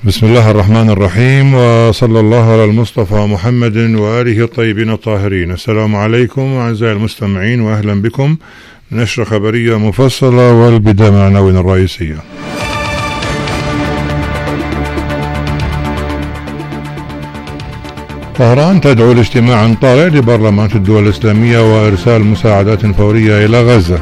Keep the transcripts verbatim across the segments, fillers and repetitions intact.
بسم الله الرحمن الرحيم، وصلى الله على المصطفى محمد وآله الطيبين الطاهرين. السلام عليكم أعزائي المستمعين، وأهلا بكم. نشرة خبرية مفصلة، والبداية مع العناوين الرئيسية. طهران تدعو لاجتماع طارئ لبرلمانات الدول الإسلامية وإرسال مساعدات فورية إلى غزة.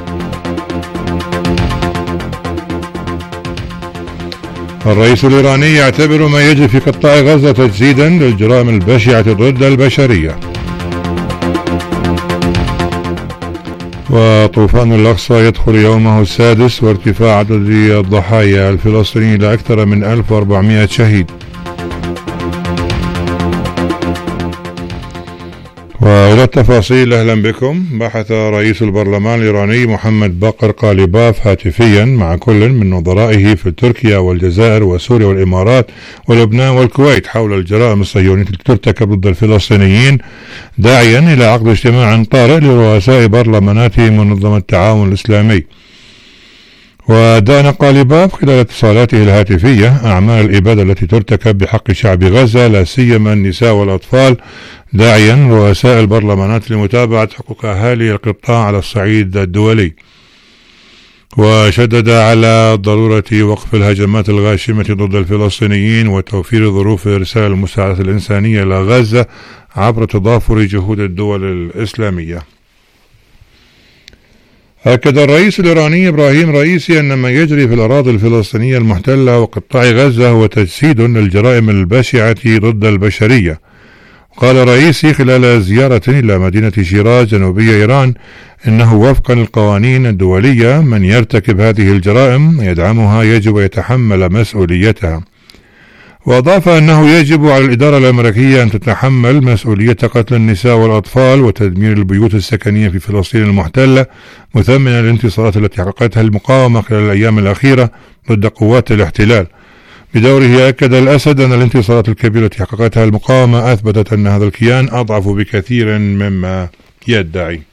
الرئيس الإيراني يعتبر ما يجري في قطاع غزة تجسيدا للجرائم البشعة ضد البشرية. وطوفان الأقصى يدخل يومه السادس، وارتفاع عدد الضحايا الفلسطينيين إلى أكثر من ألف وأربعمائة شهيد. وإلى التفاصيل، أهلا بكم. بحث رئيس البرلمان الإيراني محمد باقر قاليباف هاتفيا مع كل من نظرائه في تركيا والجزائر وسوريا والإمارات ولبنان والكويت حول الجرائم الصهيونية التي ترتكب ضد الفلسطينيين، داعيا إلى عقد اجتماع طارئ لرؤساء برلمانات منظمة التعاون الإسلامي. ودان قاليباف خلال اتصالاته الهاتفية أعمال الإبادة التي ترتكب بحق شعب غزة، لا سيما النساء والأطفال، داعيا رؤساء البرلمانات لمتابعة حقوق أهالي القطاع على الصعيد الدولي. وشدد على ضرورة وقف الهجمات الغاشمة ضد الفلسطينيين وتوفير ظروف إرسال المساعدات الإنسانية إلى غزة عبر تضافر جهود الدول الإسلامية. أكد الرئيس الإيراني إبراهيم رئيسي أن ما يجري في الأراضي الفلسطينية المحتلة وقطاع غزة هو تجسيد للجرائم البشعة ضد البشرية. قال رئيسي خلال زيارة إلى مدينة شيراز جنوبي إيران إنه وفقا للقوانين الدولية من يرتكب هذه الجرائم يدعمها يجب يتحمل مسؤوليتها. وأضاف أنه يجب على الإدارة الأمريكية أن تتحمل مسؤولية قتل النساء والأطفال وتدمير البيوت السكنية في فلسطين المحتلة، مثمنا الانتصارات التي حققتها المقاومة خلال الأيام الأخيرة ضد قوات الاحتلال. بدوره أكد الأسد أن الانتصارات الكبيرة التي حققتها المقاومة أثبتت أن هذا الكيان أضعف بكثير مما يدعي.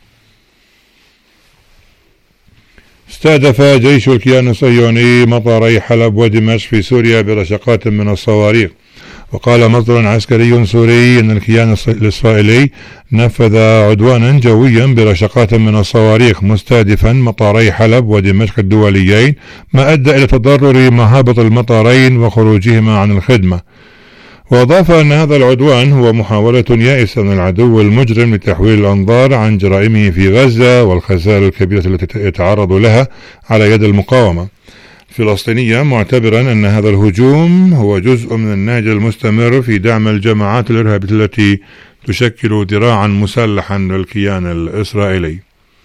استهدف جيش الكيان الصهيوني مطاري حلب ودمشق في سوريا برشقات من الصواريخ. وقال مصدر عسكري سوري أن الكيان الإسرائيلي نفذ عدوانا جويا برشقات من الصواريخ مستهدفا مطاري حلب ودمشق الدوليين، ما أدى إلى تضرر مهابط المطارين وخروجهما عن الخدمة. وأضاف أن هذا العدوان هو محاولة يائسة من العدو المجرم لتحويل الأنظار عن جرائمه في غزة والخسائر الكبيرة التي يتعرض لها على يد المقاومة الفلسطينية، معتبرا أن هذا الهجوم هو جزء من النهج المستمر في دعم الجماعات الإرهابية التي تشكل ذراعا مسلحا للكيان الإسرائيلي.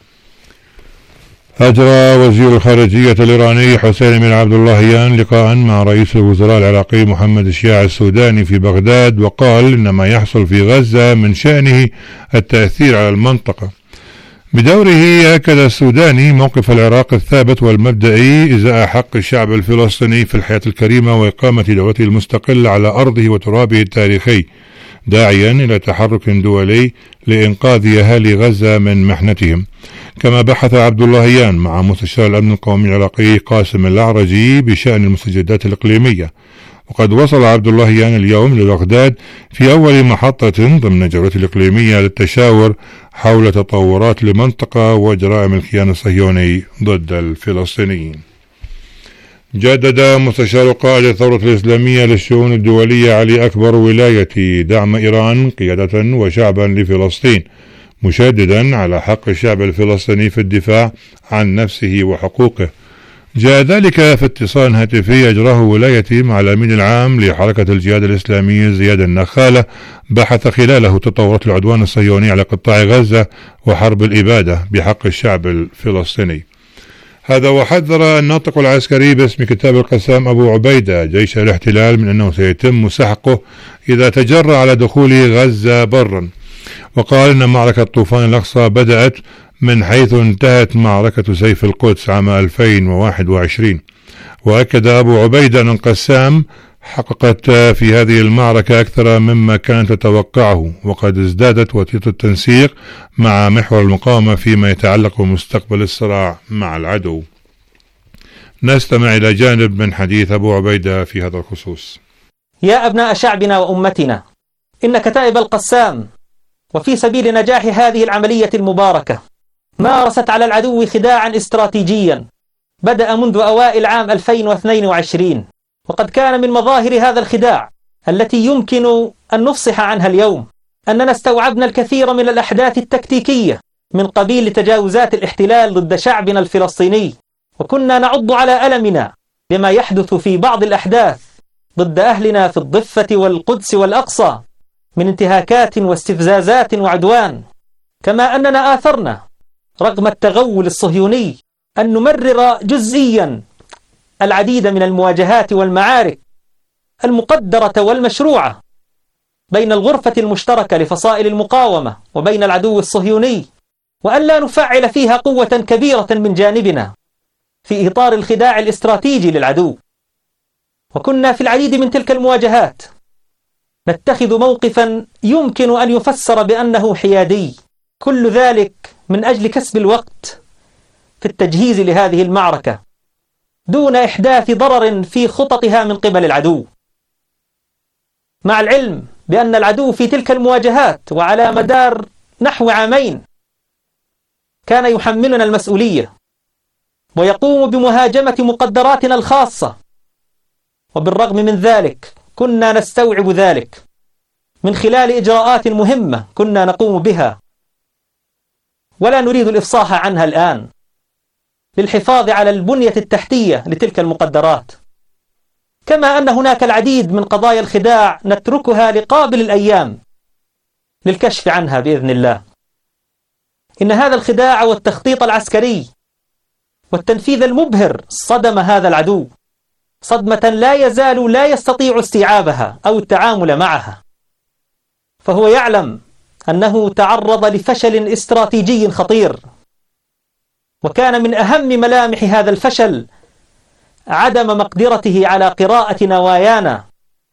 أجرى وزير الخارجية الإيراني حسين بن عبد اللهيان لقاء مع رئيس الوزراء العراقي محمد الشياع السوداني في بغداد، وقال إن ما يحصل في غزة من شأنه التأثير على المنطقة. بدوره أكد السوداني موقف العراق الثابت والمبدئي إزاء حق الشعب الفلسطيني في الحياة الكريمة وإقامة دولته المستقلة على أرضه وترابه التاريخي، داعيا إلى تحرك دولي لإنقاذ أهالي غزة من محنتهم. كما بحث عبد اللهيان مع مستشار الأمن القومي العراقي قاسم الأعرجي بشأن المستجدات الإقليمية. وقد وصل عبد اللهيان اليوم لبغداد في أول محطة ضمن جولته الإقليمية للتشاور حول تطورات المنطقة وجرائم الكيان الصهيوني ضد الفلسطينيين. جدد مستشار قائد الثورة الإسلامية للشؤون الدولية علي أكبر ولاية دعم إيران قيادة وشعبا لفلسطين، مشددا على حق الشعب الفلسطيني في الدفاع عن نفسه وحقوقه. جاء ذلك في اتصال هاتفي أجراه ولايتي مع الأمين العام لحركة الجهاد الإسلامي زياد النخالة، بحث خلاله تطورات العدوان الصهيوني على قطاع غزة وحرب الإبادة بحق الشعب الفلسطيني. هذا وحذر الناطق العسكري باسم كتاب القسام أبو عبيدة جيش الاحتلال من أنه سيتم سحقه إذا تجرأ على دخول غزة برا. وقال إن معركة طوفان الأقصى بدأت من حيث انتهت معركة سيف القدس عام ألفين وواحد وعشرين. وأكد أبو عبيدة أن القسام حققت في هذه المعركة أكثر مما كانت تتوقعه، وقد ازدادت وتيرة التنسيق مع محور المقاومة فيما يتعلق بمستقبل الصراع مع العدو. نستمع إلى جانب من حديث أبو عبيدة في هذا الخصوص. يا أبناء شعبنا وأمتنا، إن كتائب القسام وفي سبيل نجاح هذه العملية المباركة مارست على العدو خداعا استراتيجيا بدأ منذ أوائل عام ألفين واثنين وعشرين، وقد كان من مظاهر هذا الخداع التي يمكن أن نفصح عنها اليوم أننا استوعبنا الكثير من الأحداث التكتيكية من قبيل تجاوزات الاحتلال ضد شعبنا الفلسطيني، وكنا نعض على ألمنا بما يحدث في بعض الأحداث ضد أهلنا في الضفة والقدس والأقصى من انتهاكات واستفزازات وعدوان، كما أننا آثرنا رغم التغول الصهيوني أن نمرر جزئيا العديد من المواجهات والمعارك المقدرة والمشروعة بين الغرفة المشتركة لفصائل المقاومة وبين العدو الصهيوني، وأن لا نفعل فيها قوة كبيرة من جانبنا في إطار الخداع الاستراتيجي للعدو. وكنا في العديد من تلك المواجهات نتخذ موقفا يمكن أن يفسر بأنه حيادي، كل ذلك من أجل كسب الوقت في التجهيز لهذه المعركة دون إحداث ضرر في خططها من قبل العدو، مع العلم بأن العدو في تلك المواجهات وعلى مدار نحو عامين كان يحملنا المسؤولية ويقوم بمهاجمة مقدراتنا الخاصة، وبالرغم من ذلك كنا نستوعب ذلك من خلال إجراءات مهمة كنا نقوم بها ولا نريد الإفصاح عنها الآن للحفاظ على البنية التحتية لتلك المقدرات، كما أن هناك العديد من قضايا الخداع نتركها لقابل الأيام للكشف عنها بإذن الله. إن هذا الخداع والتخطيط العسكري والتنفيذ المبهر صدم هذا العدو صدمة لا يزال لا يستطيع استيعابها أو التعامل معها، فهو يعلم أنه تعرض لفشل استراتيجي خطير، وكان من أهم ملامح هذا الفشل عدم مقدرته على قراءة نوايانا،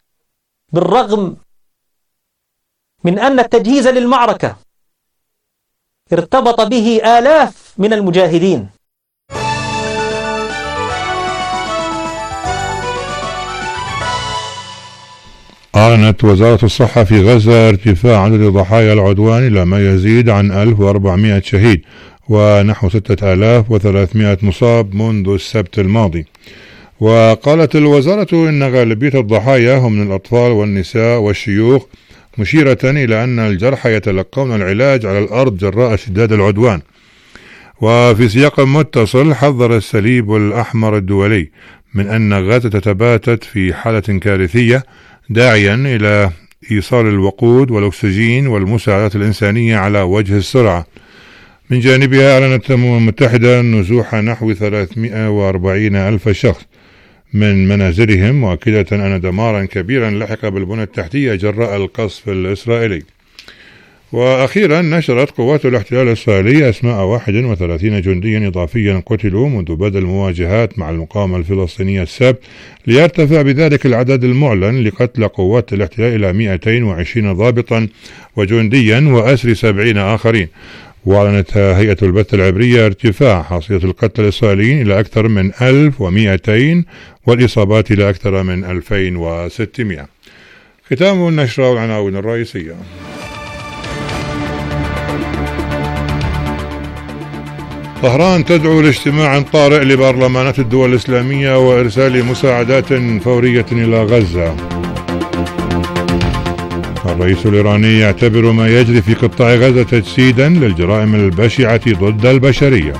بالرغم من أن التجهيز للمعركة ارتبط به آلاف من المجاهدين. أعلنت وزارة الصحة في غزة ارتفاع عدد ضحايا العدوان إلى ما يزيد عن ألف وأربعمائة شهيد ونحو ستة آلاف وثلاثمائة مصاب منذ السبت الماضي. وقالت الوزارة إن غالبية الضحايا هم من الأطفال والنساء والشيوخ، مشيرة إلى أن الجرحى يتلقون العلاج على الأرض جراء اشتداد العدوان. وفي سياق متصل حذر الصليب الأحمر الدولي من أن غزة تتباتت في حالة كارثية، داعيا إلى إيصال الوقود والأكسجين والمساعدات الإنسانية على وجه السرعة. من جانبها أعلنت الأمم المتحدة نزوح نحو ثلاثمائة وأربعين ألف شخص من منازلهم، مؤكدة أن دمارا كبيرا لحق بالبنى التحتية جراء القصف الإسرائيلي. وأخيرا نشرت قوات الاحتلال الإسرائيلي أسماء واحد وثلاثين جنديا إضافيا قتلوا منذ بدء المواجهات مع المقاومة الفلسطينية السبت، ليرتفع بذلك العدد المعلن لقتل قوات الاحتلال إلى مئتين وعشرين ضابطا وجنديا وأسر سبعين آخرين. وأعلنت هيئة البث العبرية ارتفاع حصيلة القتلى الإسرائيليين إلى أكثر من ألف ومئتين والإصابات إلى أكثر من ألفين وستمائة. ختام النشرة والعناوين الرئيسية. طهران تدعو لاجتماع طارئ لبرلمانات الدول الإسلامية وإرسال مساعدات فورية إلى غزة. الرئيس الإيراني يعتبر ما يجري في قطاع غزة تجسيدا للجرائم البشعة ضد البشرية.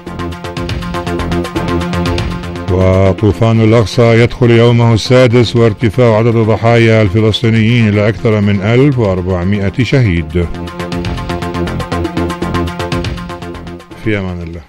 وطوفان الأقصى يدخل يومه السادس وارتفاع عدد ضحايا الفلسطينيين إلى أكثر من ألف وأربعمائة شهيد. في أمان الله.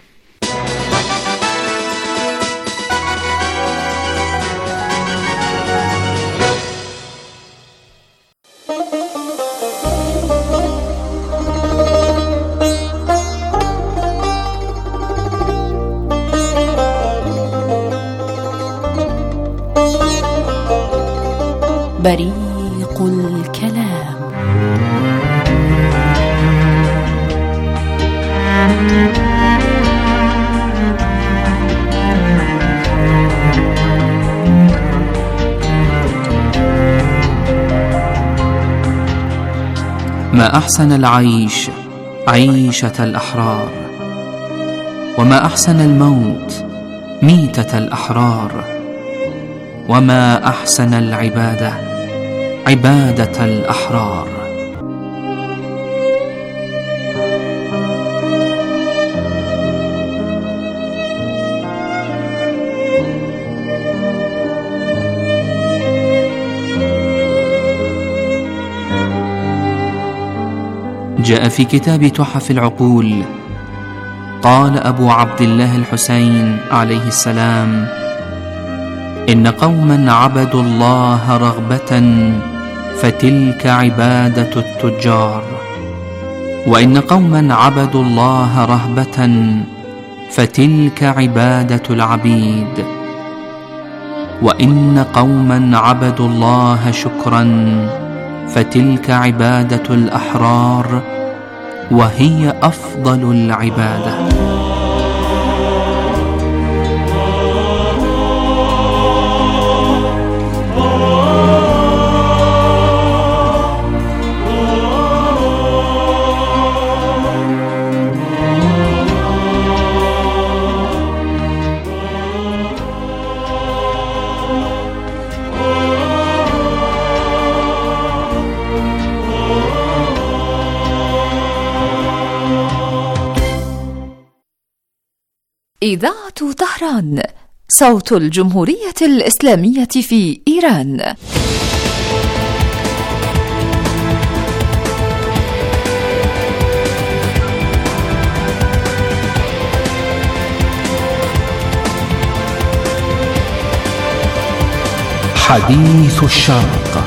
بريق الكلام. ما أحسن العيش عيشة الأحرار، وما أحسن الموت ميتة الأحرار، وما أحسن العبادة عبادة الأحرار. جاء في كتاب تحف العقول، قال أبو عبد الله الحسين عليه السلام: إن قوما عبدوا الله رغبة فتلك عبادة التجار، وإن قوما عبدوا الله رهبة فتلك عبادة العبيد، وإن قوما عبدوا الله شكرا فتلك عبادة الأحرار، وهي أفضل العبادة. إذاعة طهران، صوت الجمهورية الإسلامية في إيران. حديث الشرق.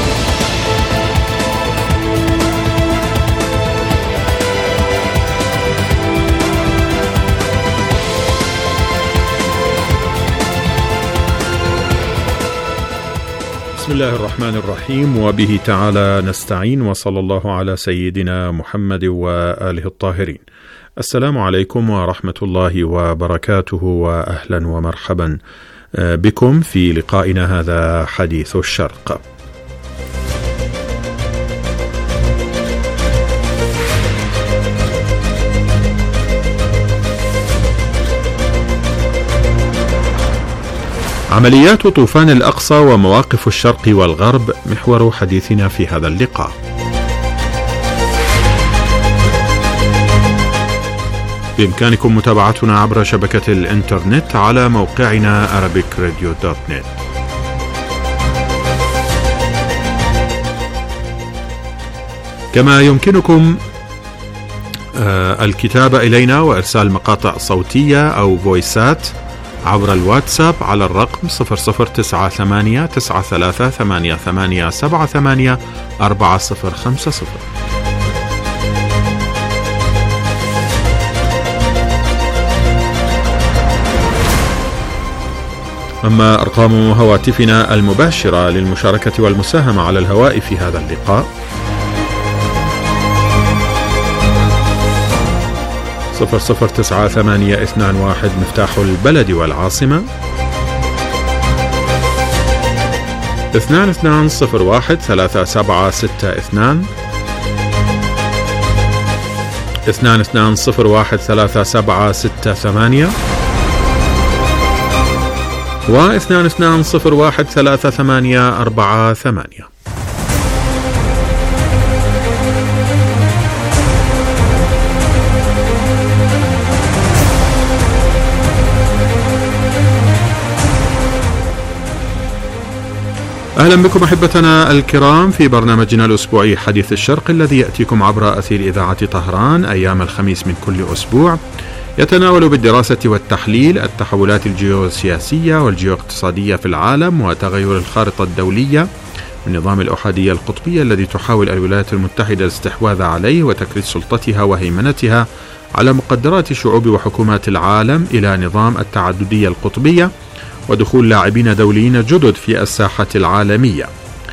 بسم الله الرحمن الرحيم، وبه تعالى نستعين، وصلى الله على سيدنا محمد وآله الطاهرين. السلام عليكم ورحمة الله وبركاته، وأهلا ومرحبا بكم في لقائنا هذا حديث الشرق. عمليات طوفان الأقصى ومواقف الشرق والغرب محور حديثنا في هذا اللقاء. بإمكانكم متابعتنا عبر شبكة الإنترنت على موقعنا أرابيك راديو دوت نت. كما يمكنكم الكتابة إلينا وإرسال مقاطع صوتية أو فويسات عبر الواتساب على الرقم صفر صفر تسعة ثمانية تسعة ثلاثة ثمانية ثمانية سبعة ثمانية أربعة صفر خمسة صفر. أما أرقام هواتفنا المباشرة للمشاركة والمساهمة على الهواء في هذا اللقاء: صفر صفر تسعة ثمانية اثنان واحد مفتاح البلد والعاصمة، اثنان اثنان صفر واحد ثلاثة سبعة ستة اثنان، اثنان اثنان صفر واحد ثلاثة سبعة ستة ثمانية، واثنان اثنان صفر واحد ثلاثة ثمانية أربعة ثمانية. أهلا بكم أحبتنا الكرام في برنامجنا الأسبوعي حديث الشرق، الذي يأتيكم عبر أثير إذاعة طهران أيام الخميس من كل أسبوع، يتناول بالدراسة والتحليل التحولات الجيوسياسية والجيواقتصادية في العالم وتغير الخارطة الدولية من نظام الأحادية القطبية الذي تحاول الولايات المتحدة الاستحواذ عليه وتكريس سلطتها وهيمنتها على مقدرات شعوب وحكومات العالم إلى نظام التعددية القطبية، ودخول لاعبين دوليين جدد في الساحة العالمية.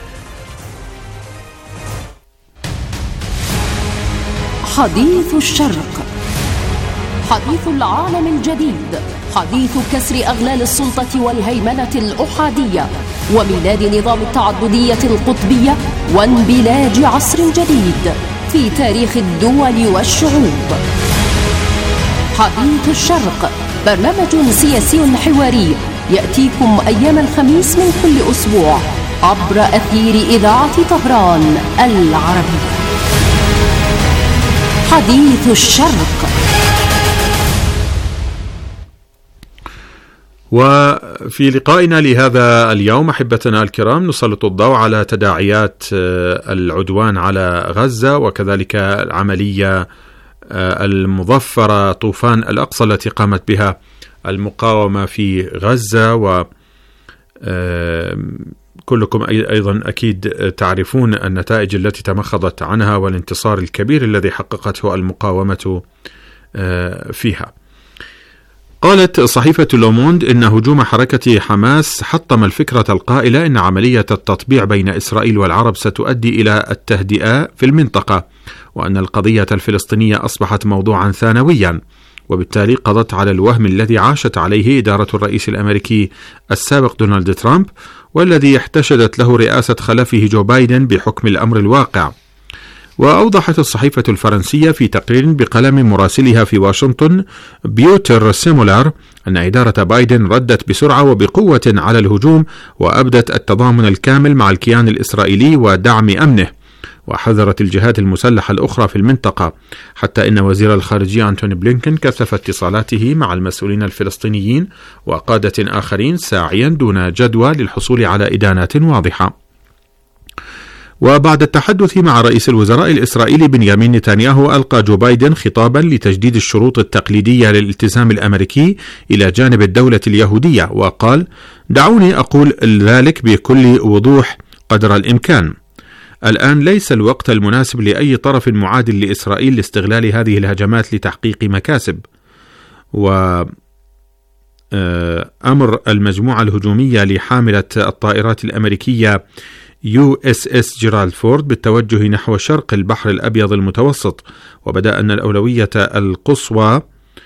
حديث الشرق، حديث العالم الجديد، حديث كسر أغلال السلطة والهيمنة الأحادية، وميلاد نظام التعددية القطبية، وانبلاج عصر جديد في تاريخ الدول والشعوب. حديث الشرق، برنامج سياسي حواري يأتيكم أيام الخميس من كل أسبوع عبر أثير إذاعة طهران العربية. حديث الشرق. وفي لقائنا لهذا اليوم أحبتنا الكرام نسلط الضوء على تداعيات العدوان على غزة، وكذلك العملية المظفرة طوفان الأقصى التي قامت بها المقاومة في غزة. و كلكم أيضا أكيد تعرفون النتائج التي تمخضت عنها والانتصار الكبير الذي حققته المقاومة فيها. قالت صحيفة لوموند إن هجوم حركة حماس حطم الفكرة القائلة إن عملية التطبيع بين إسرائيل والعرب ستؤدي إلى التهدئة في المنطقة، وأن القضية الفلسطينية أصبحت موضوعا ثانويا، وبالتالي قضت على الوهم الذي عاشت عليه إدارة الرئيس الأمريكي السابق دونالد ترامب، والذي احتشدت له رئاسة خلفه جو بايدن بحكم الأمر الواقع. وأوضحت الصحيفة الفرنسية في تقرير بقلم مراسلها في واشنطن بيوتر سيمولار أن إدارة بايدن ردت بسرعة وبقوة على الهجوم، وأبدت التضامن الكامل مع الكيان الإسرائيلي ودعم أمنه، وحذرت الجهات المسلحة الأخرى في المنطقة، حتى إن وزير الخارجية أنتوني بلينكن كثف اتصالاته مع المسؤولين الفلسطينيين وقادة آخرين ساعيا دون جدوى للحصول على إدانات واضحة. وبعد التحدث مع رئيس الوزراء الإسرائيلي بنيامين نتنياهو، ألقى جو بايدن خطابا لتجديد الشروط التقليدية للالتزام الأمريكي إلى جانب الدولة اليهودية، وقال: دعوني أقول ذلك بكل وضوح قدر الإمكان. الآن ليس الوقت المناسب لأي طرف معادل لإسرائيل لاستغلال هذه الهجمات لتحقيق مكاسب. وأمر المجموعة الهجومية لحاملة الطائرات الأمريكية يو إس إس جيرالد فورد بالتوجه نحو شرق البحر الأبيض المتوسط، وبدأ أن الأولوية القصوى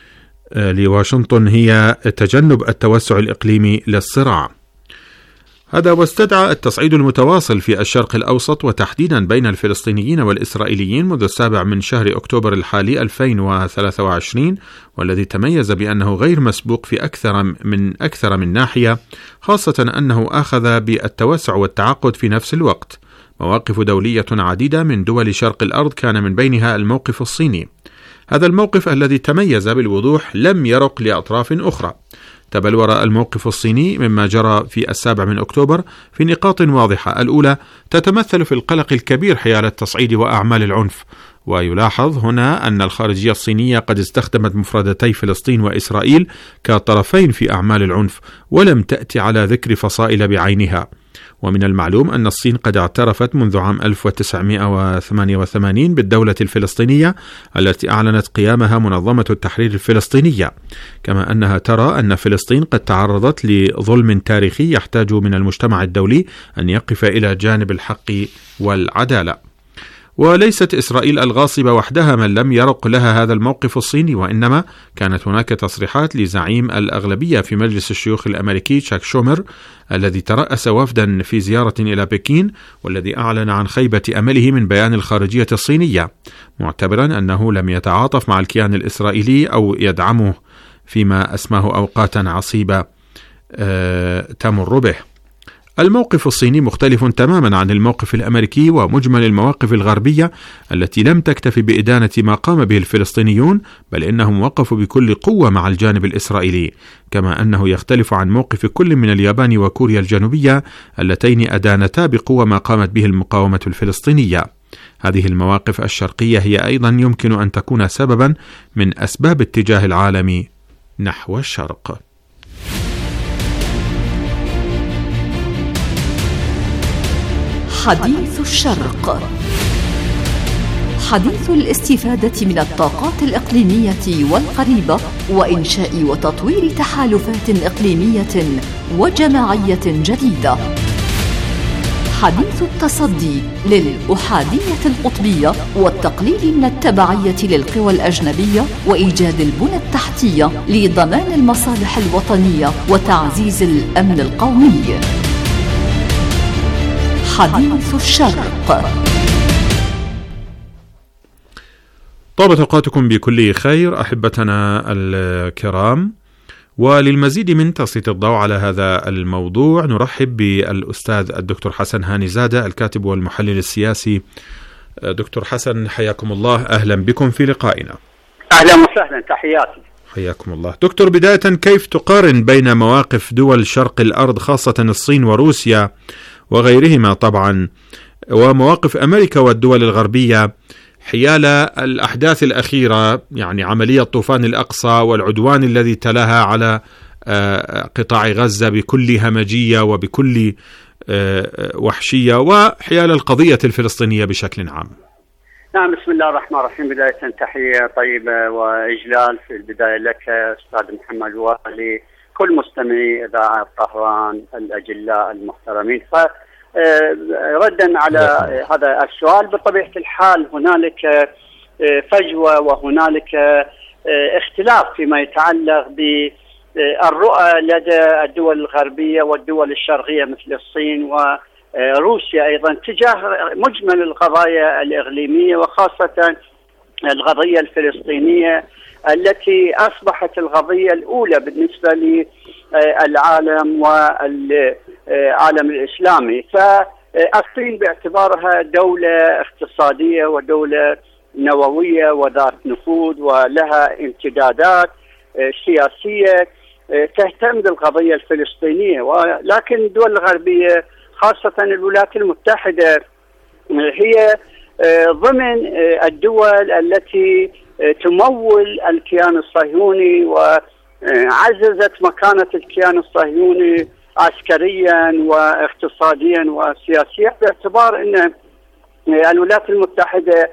لواشنطن هي تجنب التوسع الإقليمي للصراع. هذا واستدعى التصعيد المتواصل في الشرق الأوسط وتحديدا بين الفلسطينيين والإسرائيليين منذ السابع من شهر أكتوبر الحالي ألفين وثلاثة وعشرين، والذي تميز بأنه غير مسبوق في أكثر من أكثر من ناحية، خاصة أنه أخذ بالتوسع والتعقد في نفس الوقت. مواقف دولية عديدة من دول شرق الأرض كان من بينها الموقف الصيني. هذا الموقف الذي تميز بالوضوح لم يرق لأطراف أخرى. تبلور الموقف الصيني مما جرى في السابع من أكتوبر في نقاط واضحة. الأولى تتمثل في القلق الكبير حيال التصعيد وأعمال العنف، ويلاحظ هنا أن الخارجية الصينية قد استخدمت مفردتي فلسطين وإسرائيل كطرفين في أعمال العنف، ولم تأتي على ذكر فصائل بعينها. ومن المعلوم أن الصين قد اعترفت منذ عام ألف وتسعمائة وثمانية وثمانين بالدولة الفلسطينية التي أعلنت قيامها منظمة التحرير الفلسطينية، كما أنها ترى أن فلسطين قد تعرضت لظلم تاريخي يحتاج من المجتمع الدولي أن يقف إلى جانب الحق والعدالة. وليست إسرائيل الغاصبة وحدها من لم يرق لها هذا الموقف الصيني، وإنما كانت هناك تصريحات لزعيم الأغلبية في مجلس الشيوخ الأمريكي تشاك شومر الذي ترأس وفدا في زيارة إلى بكين، والذي أعلن عن خيبة أمله من بيان الخارجية الصينية، معتبرا أنه لم يتعاطف مع الكيان الإسرائيلي أو يدعمه فيما أسماه أوقاتا عصيبة أه تمر به. الموقف الصيني مختلف تماما عن الموقف الأمريكي ومجمل المواقف الغربية التي لم تكتف بإدانة ما قام به الفلسطينيون، بل إنهم وقفوا بكل قوة مع الجانب الإسرائيلي، كما أنه يختلف عن موقف كل من اليابان وكوريا الجنوبية اللتين أدانتا بقوة ما قامت به المقاومة الفلسطينية. هذه المواقف الشرقية هي أيضا يمكن أن تكون سببا من أسباب اتجاه العالم نحو الشرق. حديث الشرق، حديث الاستفادة من الطاقات الإقليمية والقريبة وإنشاء وتطوير تحالفات إقليمية وجماعية جديدة. حديث التصدي للأحادية القطبية والتقليل من التبعية للقوى الأجنبية وإيجاد البنى التحتية لضمان المصالح الوطنية وتعزيز الأمن القومي. حديث الشرق. طابت أوقاتكم بكل خير أحبتنا الكرام، وللمزيد من تسليط الضوء على هذا الموضوع نرحب بالأستاذ الدكتور حسن هاني زادة الكاتب والمحلل السياسي. دكتور حسن حياكم الله، أهلا بكم في لقائنا. أهلا وسهلا، تحياتي. حياكم الله. دكتور، بداية كيف تقارن بين مواقف دول شرق الأرض خاصة الصين وروسيا وغيرهما طبعا ومواقف أمريكا والدول الغربية حيال الأحداث الأخيرة، يعني عملية طوفان الأقصى والعدوان الذي تلاها على قطاع غزة بكل همجية وبكل وحشية، وحيال القضية الفلسطينية بشكل عام؟ نعم، بسم الله الرحمن الرحيم. بداية تحية طيبة وإجلال في البداية لك أستاذ محمد ولكل مستمعي إذاعة طهران الأجلاء المحترمين. فردا على هذا السؤال، بطبيعة الحال هنالك فجوة وهنالك اختلاف فيما يتعلق بالرؤى لدى الدول الغربية والدول الشرقية مثل الصين و روسيا أيضا تجاه مجمل القضايا الإقليمية، وخاصة القضية الفلسطينية التي أصبحت القضية الأولى بالنسبة للعالم والعالم الإسلامي. فالصين باعتبارها دولة اقتصادية ودولة نووية وذات نفوذ ولها امتدادات سياسية تهتم بالقضية الفلسطينية، ولكن الدول الغربية خاصة الولايات المتحدة هي ضمن الدول التي تمول الكيان الصهيوني وعززت مكانة الكيان الصهيوني عسكريا واقتصاديا وسياسيا، باعتبار أن الولايات المتحدة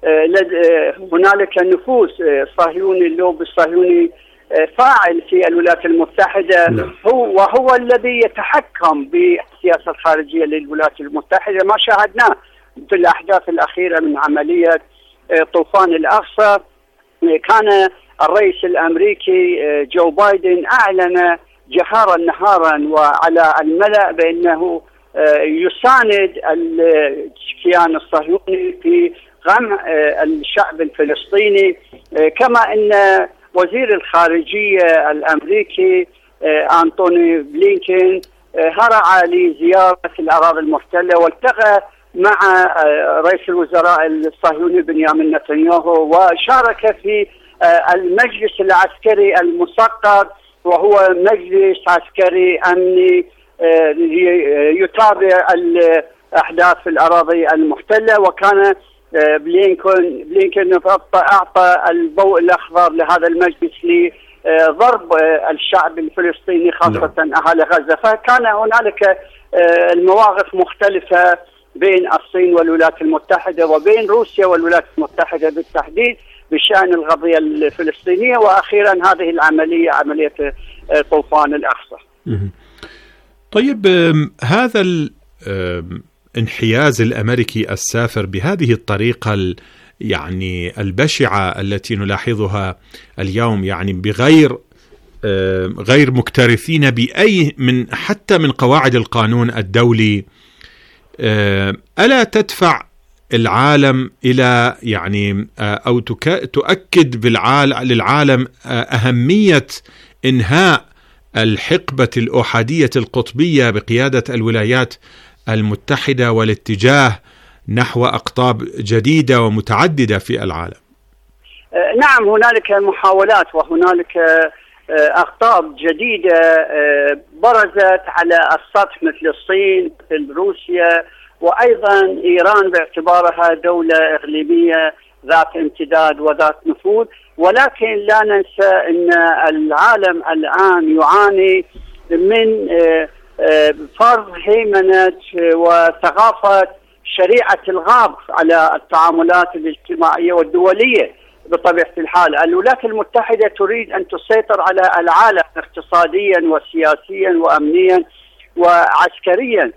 هنالك نفوذ صهيوني، اللوب الصهيوني فاعل في الولايات المتحدة، هو وهو الذي يتحكم بالسياسة الخارجية للولايات المتحدة. ما شاهدناه في الأحداث الأخيرة من عملية طوفان الأقصى، كان الرئيس الأمريكي جو بايدن أعلن جهارا نهارا وعلى الملأ بأنه يساند الكيان الصهيوني في قمع الشعب الفلسطيني، كما أن وزير الخارجية الأمريكي أنتوني بلينكين هرع لزيارة الأراضي المحتلة والتقى مع رئيس الوزراء الصهيوني بنيامين نتنياهو، وشارك في المجلس العسكري المصغر، وهو مجلس عسكري أمني يتابع الأحداث في الأراضي المحتلة. وكان بلينكين بلينكين أعطى الضوء الأخضر لهذا المجلس لضرب الشعب الفلسطيني خاصة أهالي غزة. فكان هنالك المواقف مختلفة بين الصين والولايات المتحدة وبين روسيا والولايات المتحدة بالتحديد بشأن القضية الفلسطينية، وأخيرا هذه العملية عملية طوفان الأقصى. طيب، هذا الانحياز الأمريكي السافر بهذه الطريقة يعني البشعة التي نلاحظها اليوم، يعني بغير غير مكترثين بأي من حتى من قواعد القانون الدولي، ألا تدفع العالم إلى يعني أو تؤكد للعالم أهمية إنهاء الحقبة الأحادية القطبية بقيادة الولايات المتحدة والاتجاه نحو أقطاب جديدة ومتعددة في العالم؟ نعم، هنالك محاولات وهنالك أقطاب جديدة برزت على السطح مثل الصين مثل روسيا وأيضا إيران باعتبارها دولة إقليمية ذات امتداد وذات نفوذ. ولكن لا ننسى أن العالم الآن يعاني من فرض هيمنة وثقافة شريعة الغاب على التعاملات الاجتماعية والدولية. بطبيعة الحال الولايات المتحدة تريد أن تسيطر على العالم اقتصاديا وسياسيا وأمنيا وعسكريا،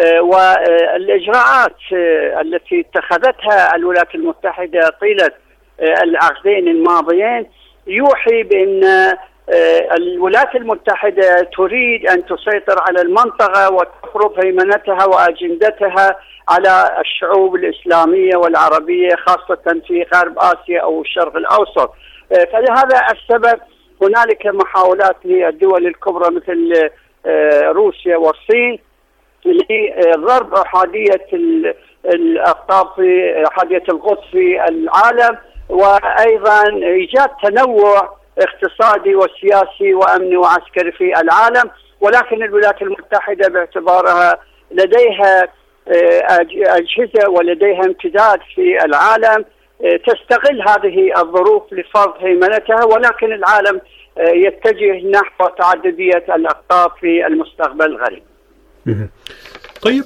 والإجراءات التي اتخذتها الولايات المتحدة طيلة العقدين الماضيين يوحي بأن الولايات المتحدة تريد أن تسيطر على المنطقة وتفرض هيمنتها وأجندتها على الشعوب الإسلامية والعربية خاصة في غرب آسيا أو الشرق الأوسط. فلهذا السبب هنالك محاولات للدول الكبرى مثل روسيا والصين لضرب أحادية الأقطاب في أحادية القدس في العالم، وأيضا إيجاد تنوع اقتصادي وسياسي وأمني وعسكري في العالم. ولكن الولايات المتحدة باعتبارها لديها أجهزة ولديها امتداد في العالم تستغل هذه الظروف لفرض هيمنتها، ولكن العالم يتجه نحو تعددية الأقطاب في المستقبل القريب. طيب،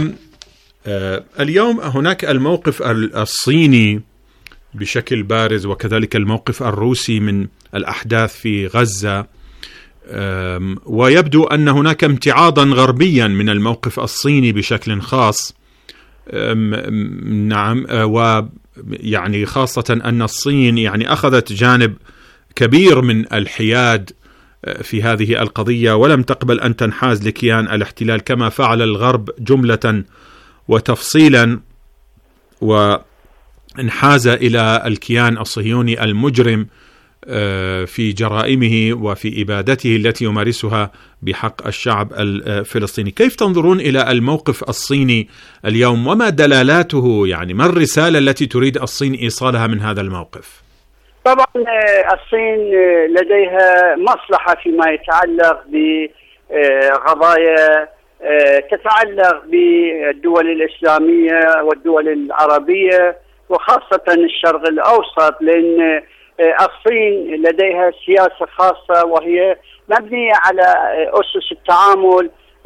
اليوم هناك الموقف الصيني بشكل بارز وكذلك الموقف الروسي من الأحداث في غزة، ويبدو أن هناك امتعاضا غربيا من الموقف الصيني بشكل خاص. نعم، ويعني خاصة أن الصين يعني أخذت جانب كبير من الحياد في هذه القضية ولم تقبل أن تنحاز لكيان الاحتلال كما فعل الغرب جملة وتفصيلا، وانحاز إلى الكيان الصهيوني المجرم في جرائمه وفي إبادته التي يمارسها بحق الشعب الفلسطيني. كيف تنظرون إلى الموقف الصيني اليوم وما دلالاته؟ يعني ما الرسالة التي تريد الصين إيصالها من هذا الموقف؟ طبعا الصين لديها مصلحة فيما يتعلق بقضايا تتعلق بالدول الإسلامية والدول العربية وخاصة الشرق الأوسط، لأن الصين لديها سياسة خاصة وهي مبنية على أسس التعامل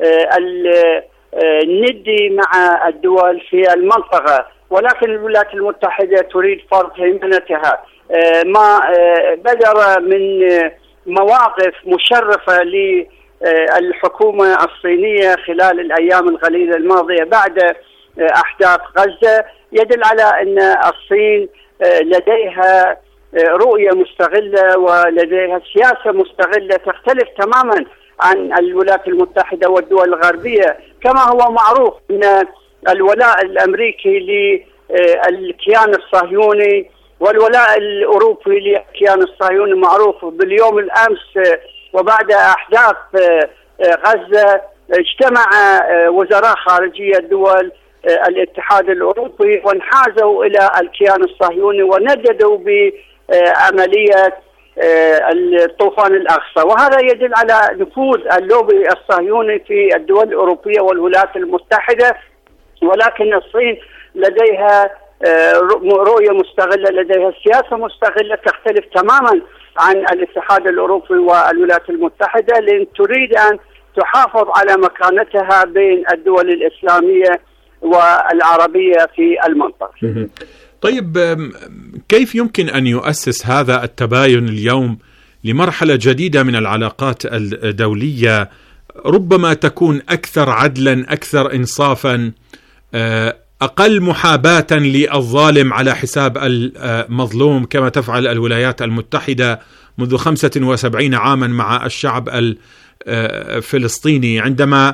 الندي مع الدول في المنطقة، ولكن الولايات المتحدة تريد فرض هيمنتها. ما بدر من مواقف مشرفة للحكومة الصينية خلال الأيام القليلة الماضية بعد أحداث غزة يدل على أن الصين لديها رؤية مستغلة ولديها سياسة مستغلة تختلف تماما عن الولايات المتحدة والدول الغربية. كما هو معروف أن الولاء الأمريكي للكيان الصهيوني والولاء الأوروبي للكيان الصهيوني معروف. باليوم الأمس وبعد أحداث غزة اجتمع وزراء خارجية دول الاتحاد الأوروبي وانحازوا إلى الكيان الصهيوني ونددوا بعملية الطوفان الأقصى، وهذا يدل على نفوذ اللوبي الصهيوني في الدول الأوروبية والولايات المتحدة. ولكن الصين لديها رؤية مستغلة، لديها سياسة مستغلة تختلف تماما عن الاتحاد الأوروبي والولايات المتحدة، لأن تريد أن تحافظ على مكانتها بين الدول الإسلامية والعربية في المنطقة. طيب، كيف يمكن أن يؤسس هذا التباين اليوم لمرحلة جديدة من العلاقات الدولية ربما تكون أكثر عدلا، أكثر إنصافا، أقل محاباة للظالم على حساب المظلوم كما تفعل الولايات المتحدة منذ خمسة وسبعين عاما مع الشعب الفلسطيني، عندما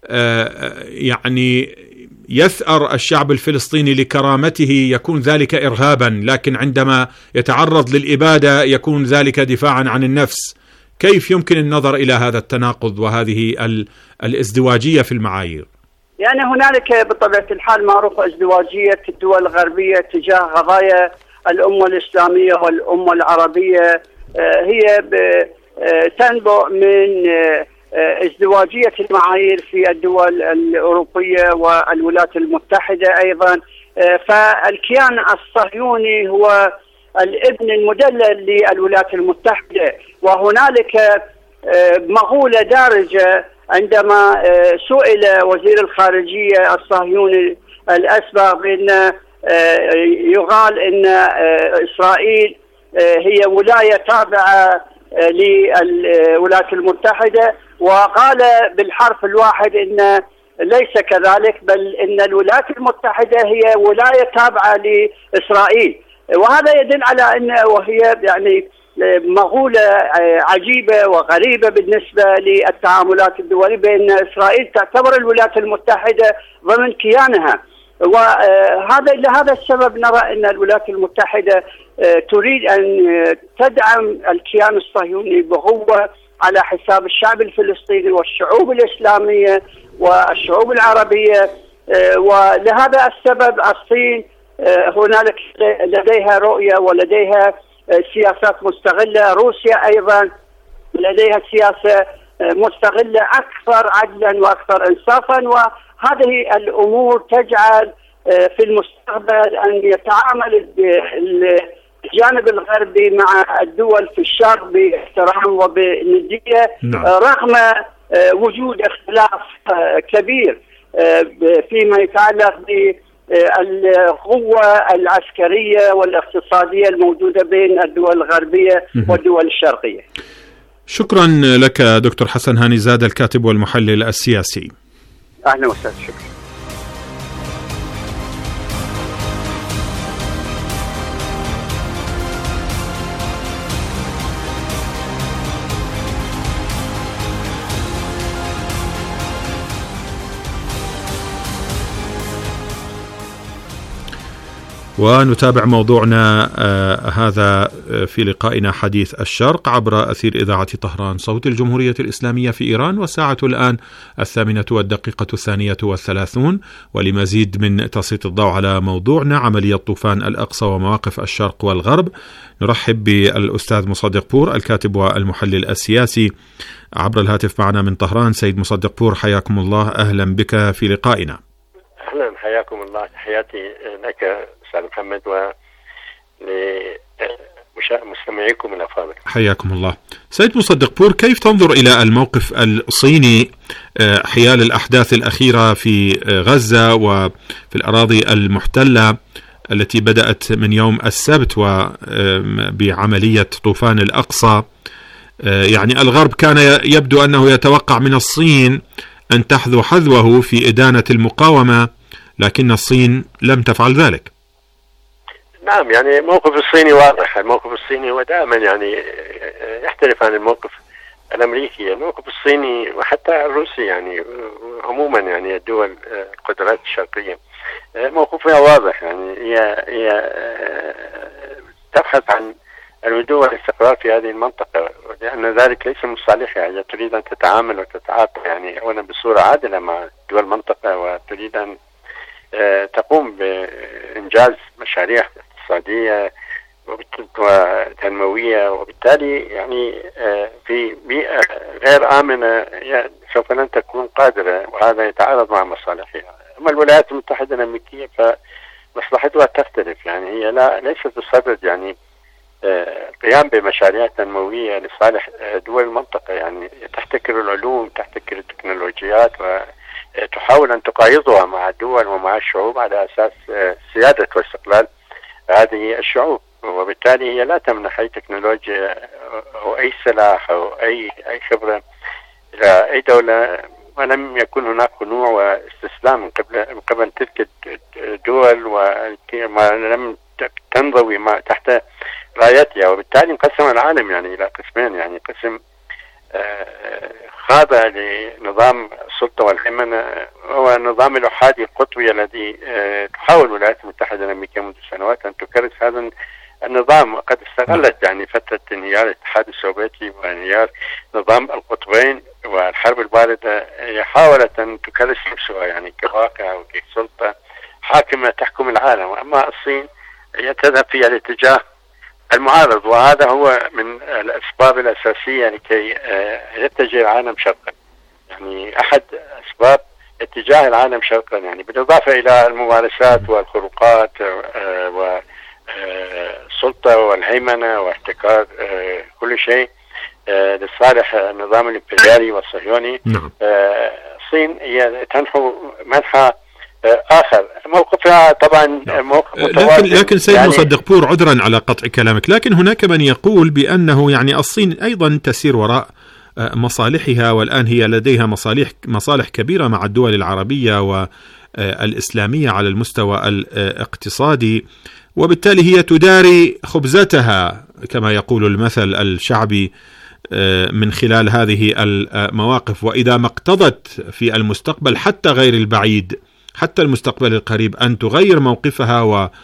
يعني يثأر الشعب الفلسطيني لكرامته يكون ذلك إرهابا، لكن عندما يتعرض للإبادة يكون ذلك دفاعا عن النفس. كيف يمكن النظر إلى هذا التناقض وهذه الازدواجية في المعايير؟ يعني هنالك بطبيعة الحال معروف ازدواجية الدول الغربية تجاه قضايا الأمة الإسلامية والأمة العربية، هي تنبع من ازدواجية المعايير في الدول الأوروبية والولايات المتحدة أيضا. فالكيان الصهيوني هو الابن المدلل للولايات المتحدة، وهنالك مغولة دارجة عندما سئل وزير الخارجية الصهيوني الأسبق بأن يقال أن إسرائيل هي ولاية تابعة للولايات المتحدة، وقال بالحرف الواحد أن ليس كذلك، بل أن الولايات المتحدة هي ولاية تابعة لإسرائيل. وهذا يدل على أن وهي يعني مغولة عجيبة وغريبة بالنسبة للتعاملات الدولية، بأن إسرائيل تعتبر الولايات المتحدة ضمن كيانها. وهذا لهذا السبب نرى أن الولايات المتحدة تريد أن تدعم الكيان الصهيوني بقوة على حساب الشعب الفلسطيني والشعوب الإسلامية والشعوب العربية. ولهذا السبب الصين هنالك لديها رؤية ولديها سياسات مستغلة. روسيا أيضا لديها سياسة مستغلة أكثر عدلا وأكثر إنصافا، وهذه الأمور تجعل في المستقبل أن يتعامل الجانب الغربي مع الدول في الشرق باحترام وبندية، رغم وجود اختلاف كبير فيما يتعلق بالقوة العسكرية والاقتصادية الموجودة بين الدول الغربية والدول الشرقية. شكرا لك دكتور حسن هانيزاد، الكاتب والمحلل السياسي. أهلا وسهلا. شكرا. ونتابع موضوعنا آه هذا في لقائنا حديث الشرق عبر أثير إذاعة طهران صوت الجمهورية الإسلامية في إيران، والساعة الآن الثامنة والدقيقة الثانية والثلاثون. ولمزيد من تسليط الضوء على موضوعنا عملية طوفان الأقصى ومواقف الشرق والغرب، نرحب بالأستاذ مصدق بور الكاتب والمحلل السياسي عبر الهاتف معنا من طهران. سيد مصدق بور، حياكم الله، أهلا بك في لقائنا. أهلا، حياكم الله، تحياتي لك أستاذ محمد ولمستمعيكم الأفاضل. حياكم الله. سيد مصدق بور، كيف تنظر إلى الموقف الصيني حيال الأحداث الأخيرة في غزة وفي الأراضي المحتلة التي بدأت من يوم السبت وبعملية طوفان الأقصى؟ يعني الغرب كان يبدو أنه يتوقع من الصين أن تحذو حذوه في إدانة المقاومة، لكن الصين لم تفعل ذلك. نعم، يعني موقف الصيني واضح. الموقف الصيني هو دائما يعني يختلف عن الموقف الأمريكي. الموقف الصيني وحتى الروسي يعني عموما يعني الدول القدرات الشرقية موقفها واضح. يعني هي هي تبحث عن الهدوء والاستقرار في هذه المنطقة، لأن ذلك ليس من صالحها. هي تريد أن تتعامل وتتعاطى يعني أولا بصورة عادلة مع دول المنطقة، وتريد أن تقوم بإنجاز مشاريع اقتصادية وتنموية، وبالتالي يعني في بيئة غير آمنة سوف لن تكون قادرة، وهذا يتعارض مع مصالحها. أما الولايات المتحدة الأمريكية فمصلحتها تختلف. يعني هي لا ليست تصدد يعني القيام بمشاريع تنموية لصالح دول المنطقة، يعني تحتكر العلوم، تحتكر التكنولوجيات، وتحاول أن تقايضها مع الدول ومع الشعوب على أساس سيادة واستقلال هذه الشعوب. وبالتالي هي لا تمنح أي تكنولوجيا أو أي سلاح أو أي أي خبرة إلى أي دولة، ولم يكن هناك خنوع واستسلام من قبل من قبل تلك الدول، وما لم تنضوي ما تحت رايتها. وبالتالي انقسم العالم يعني إلى قسمين، يعني قسم خاضع لنظام السلطة والهيمنة، هو النظام الأحادي القطبي الذي تحاول الولايات المتحدة الأمريكية منذ سنوات أن تكرس هذا النظام، وقد استغلت يعني فترة انهيار الاتحاد السوفيتي وانهيار نظام القطبين والحرب الباردة. هي حاولت أن تكرس نفسها يعني كواقع وكسلطة حاكمة تحكم العالم. وأما الصين هي تذهب في الاتجاه المعارض، وهذا هو من الأسباب الأساسية لكي يتجه العالم شرقا. يعني أحد أسباب اتجاه العالم شرقا يعني بالإضافة إلى الممارسات والخروقات والسلطة والهيمنة واحتكار كل شيء لصالح النظام الإمبريالي والصهيوني. الصين هي تنحو منحى آخر. موقفها طبعا موقف لكن لكن سيد يعني مصدق بور، عذرا على قطع كلامك، لكن هناك من يقول بأنه يعني الصين أيضا تسير وراء مصالحها، والآن هي لديها مصالح مصالح كبيرة مع الدول العربية والإسلامية على المستوى الاقتصادي، وبالتالي هي تداري خبزتها كما يقول المثل الشعبي من خلال هذه المواقف. وإذا ما اقتضت في المستقبل حتى غير البعيد حتى المستقبل القريب أن تغير موقفها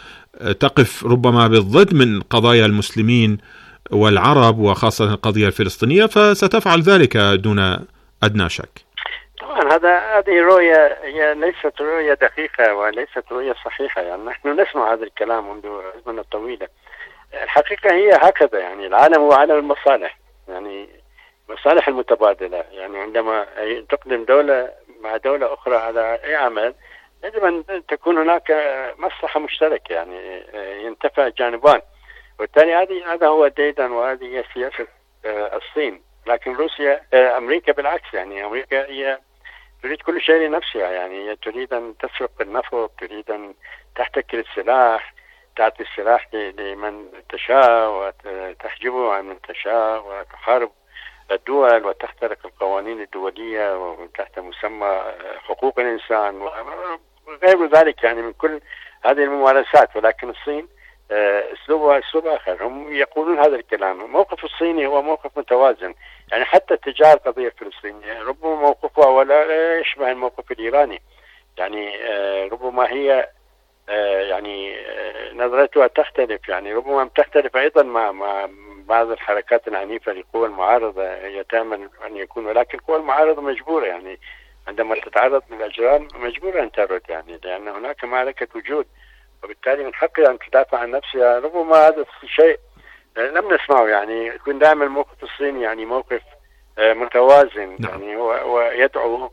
وتقف ربما بالضد من قضايا المسلمين والعرب وخاصة القضية الفلسطينية، فستفعل ذلك دون أدنى شك. طبعا هذا هذه رؤية هي ليست رؤية دقيقة وليست رؤية صحيحة. يعني نحن نسمع هذا الكلام منذ أزمنة طويلة. الحقيقة هي هكذا، يعني العالم هو عالم المصالح، يعني مصالح المتبادلة. يعني عندما تقدم دولة مع دولة أخرى على أي عمل يجب أن تكون هناك مصلحة مشتركة، يعني ينتفع جانبان، وبالتالي هذه هذا هو ديدن وهذه هي سياسة الصين. لكن روسيا أمريكا بالعكس، يعني أمريكا هي تريد كل شيء لنفسها، يعني تريد أن تسرق النفط، تريد أن تحتكر السلاح، تعطي السلاح لمن تشاء وتحجبه عن من تشاء، وتحارب الدول وتخترق القوانين الدولية وتحت مسمى حقوق الإنسان وغير ذلك، يعني من كل هذه الممارسات. ولكن الصين اسلوبها اسلوب اخر. هم يقولون هذا الكلام. الموقف الصيني هو موقف متوازن، يعني حتى تجاه القضيه الفلسطينيه ربما موقفها ولا يشبه الموقف الايراني، يعني ربما هي يعني نظرتها تختلف، يعني ربما تختلف ايضا مع مع بعض الحركات العنيفه للقوى المعارضه، هي تامل ان يكون، ولكن القوى المعارضه مجبوره، يعني عندما تتعرض للاجرام مجبوره ان ترد، يعني لان هناك معركه وجود، وبالتالي من حقها أن تدافع عن نفسها. ربما هذا الشيء لم نسمعه، يعني يكون دائما الموقف الصيني يعني موقف متوازن، يعني ويدعو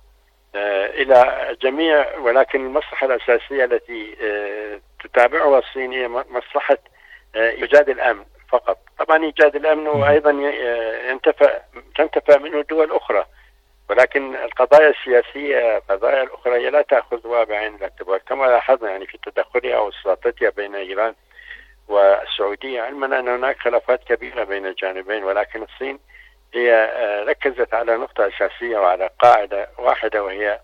إلى جميع، ولكن المصلحة الأساسية التي تتابعها الصين هي مصلحة إيجاد الأمن فقط. طبعا إيجاد الأمن وأيضا ينتفع تنتفع منه دول أخرى، ولكن القضايا السياسية القضايا الأخرى هي لا تأخذها بعين الاعتبار، كما لاحظنا يعني في تدخلها وساطتها بين إيران والسعودية، علما أن هناك خلافات كبيرة بين الجانبين. ولكن الصين هي ركزت على نقطة أساسية وعلى قاعدة واحدة، وهي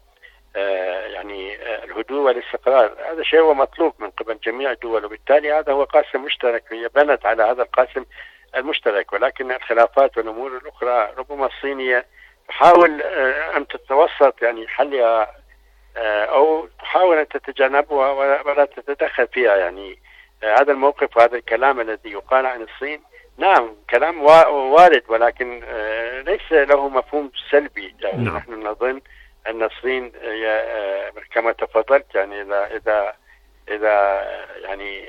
يعني الهدوء والاستقرار. هذا شيء هو مطلوب من قبل جميع الدول، وبالتالي هذا هو قاسم مشترك، هي بنت على هذا القاسم المشترك. ولكن الخلافات والأمور الأخرى ربما الصينية تحاول أن تتوسط يعني حلها، أو تحاول أن تتجنبها ولا تتدخل فيها. يعني هذا الموقف وهذا الكلام الذي يقال عن الصين نعم كلام وارد، ولكن ليس له مفهوم سلبي. يعني نعم. نحن نظن أن الصين كما تفضلت يعني إذا إذا إذا يعني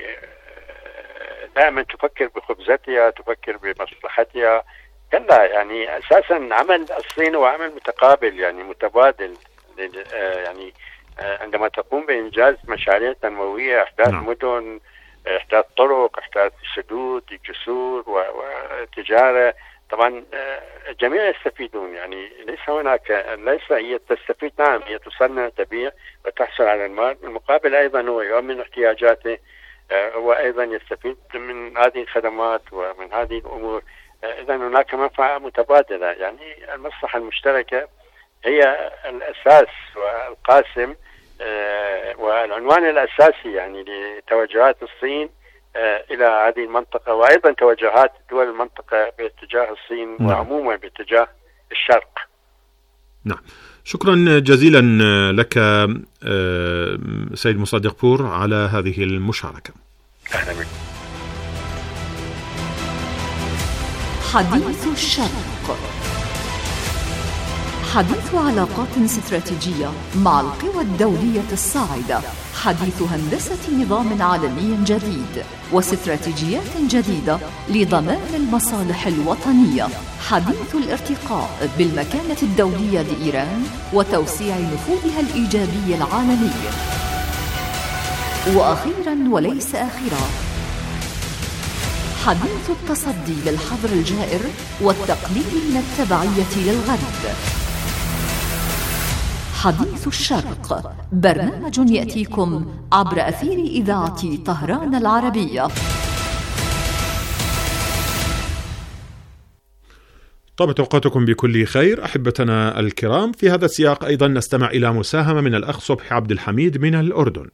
دائما تفكر بخبزتها، تفكر بمصلحتها. كلا يعني أساسا عمل الصين هو عمل متقابل، يعني متبادل. يعني عندما تقوم بإنجاز مشاريع تنموية، إحداث نعم. مدن، إحداث طرق، إحداث سدود، جسور وتجارة، طبعا الجميع يستفيدون. يعني ليس هناك ليس هي تستفيد، نعم هي تصنع تبيع وتحصل على المال، بالمقابل أيضا هو يؤمن احتياجاته، هو أيضا يستفيد من هذه الخدمات ومن هذه الأمور. إذا هناك منفعة متبادلة، يعني المصلحة المشتركة هي الأساس والقاسم والعنوان الأساسي يعني لتوجهات الصين إلى هذه المنطقة، وأيضا توجهات دول المنطقة باتجاه الصين نعم. وعموما باتجاه الشرق. نعم، شكرا جزيلا لك سيد مصدق بور على هذه المشاركة. أهلا بك. حديث الشرق، حديث علاقات استراتيجية مع القوى الدولية الصاعدة، حديث هندسة نظام عالمي جديد واستراتيجيات جديدة لضمان المصالح الوطنية، حديث الارتقاء بالمكانة الدولية لإيران وتوسيع نفوذها الإيجابي العالمي. وأخيرا وليس آخرا، حديث التصدي للحظر الجائر والتقليل من التبعية للغرب. حديث الشرق، برنامج يأتيكم عبر أثير إذاعة طهران العربية. طابت أوقاتكم بكل خير أحبتنا الكرام. في هذا السياق أيضا نستمع إلى مساهمة من الأخ صبحي عبد الحميد من الأردن.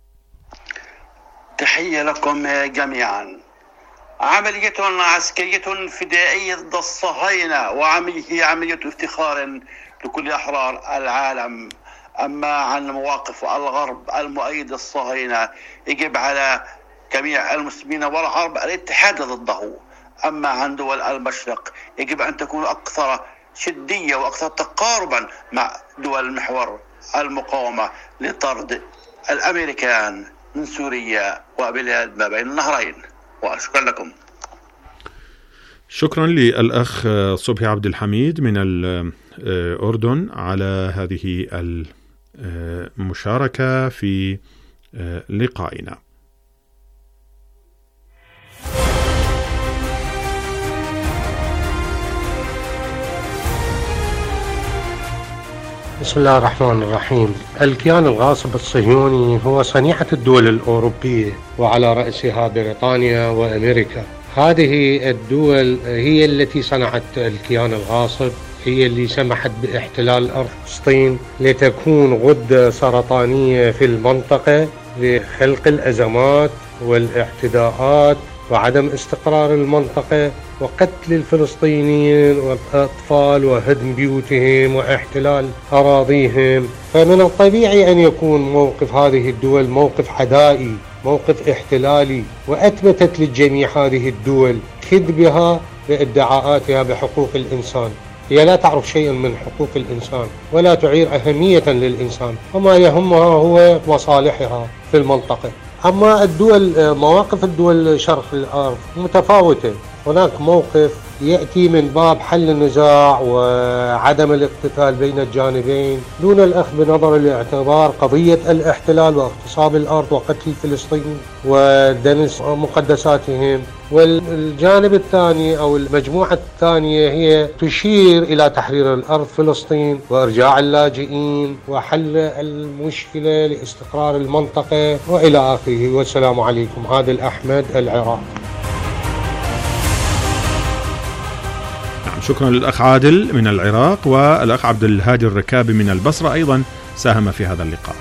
تحية لكم جميعا. عملية عسكرية فدائية ضد الصهاينة، وعملية عملية افتخار لكل أحرار العالم أما عن مواقف الغرب المؤيد للصهاينة يجب على جميع المسلمين والعرب الاتحاد ضده. أما عن دول المشرق يجب أن تكون أكثر شدية وأكثر تقاربا مع دول المحور المقاومة لطرد الأمريكان من سوريا وبلاد ما بين النهرين. وشكرا لكم. شكرا للأخ صبحي عبد الحميد من الأردن على هذه المشاركة في لقائنا. بسم الله الرحمن الرحيم. الكيان الغاصب الصهيوني هو صنيعة الدول الأوروبية، وعلى رأسها بريطانيا وأمريكا. هذه الدول هي التي صنعت الكيان الغاصب، هي اللي سمحت باحتلال أرض فلسطين لتكون غدة سرطانية في المنطقة لخلق الأزمات والاعتداءات وعدم استقرار المنطقة وقتل الفلسطينيين والأطفال وهدم بيوتهم واحتلال أراضيهم. فمن الطبيعي أن يكون موقف هذه الدول موقف عدائي، موقف احتلالي، وأثبتت للجميع هذه الدول كذبها بادعاءاتها بحقوق الإنسان. هي لا تعرف شيئا من حقوق الإنسان ولا تعير أهمية للإنسان، وما يهمها هو مصالحها في المنطقة. أما الدول، مواقف الدول شرق الأرض متفاوتة. هناك موقف يأتي من باب حل النزاع وعدم الاقتتال بين الجانبين دون الأخذ بنظر الاعتبار قضية الاحتلال واغتصاب الأرض وقتل الفلسطينيين ودنس مقدساتهم. والجانب الثاني أو المجموعة الثانية هي تشير إلى تحرير الأرض فلسطين وإرجاع اللاجئين وحل المشكلة لاستقرار المنطقة وإلى آخره. والسلام عليكم. عادل أحمد، العراق. شكرا للأخ عادل من العراق، والأخ عبد الهادي الركابي من البصرة أيضا ساهم في هذا اللقاء.